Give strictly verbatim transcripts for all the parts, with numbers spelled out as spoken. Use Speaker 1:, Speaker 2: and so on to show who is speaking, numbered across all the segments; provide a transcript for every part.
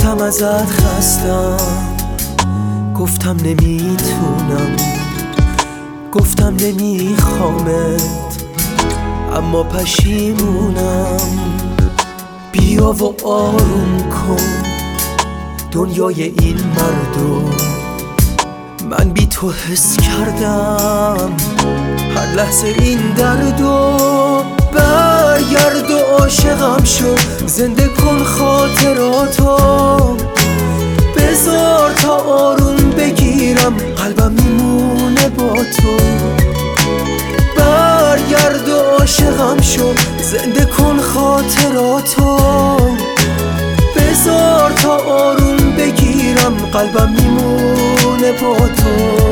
Speaker 1: گفتم ازت خستم، گفتم نمیتونم، گفتم نمیخوامت، اما پشیمونم. بیا و آروم کن دنیای این مردم، من بی تو حس کردم هر لحظه این دردو. برگرد و عاشقم شو، زنده کن خاطراتو، بذار تا آروم بگیرم، قلبم میمونه با تو. برگرد و عاشقم شو، زنده کن خاطراتو، بذار تا آروم بگیرم، قلبم میمونه با تو.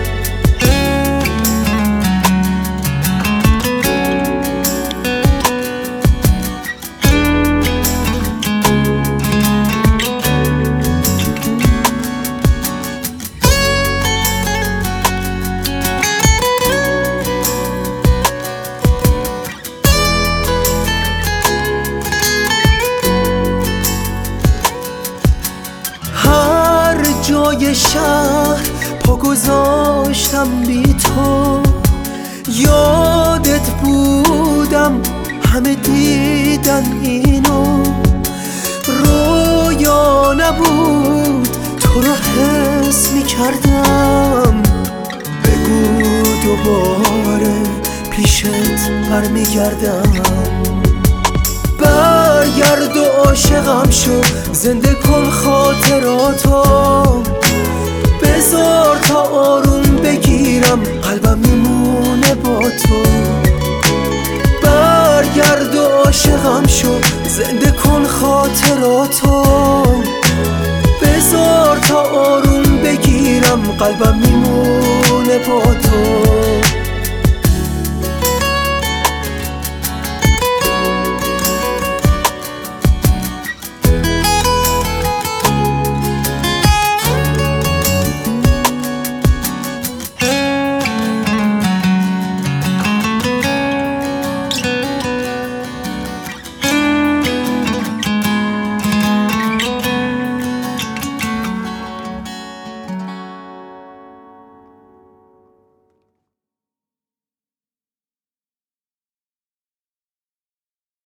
Speaker 1: جای شهر پا گذاشتم بی تو، یادت بودم همه دیدن اینو، رویا نبود تو رو حس می کردم. بگو دوباره پیشت برمیگردم. برگرد و عاشقم شو، زنده کن خاطراتو، بذار تا آروم بگیرم، قلبم میمونه با تو. برگرد و عاشقم شو، زنده کن خاطراتو، بذار تا آروم بگیرم، قلبم میمونه با تو.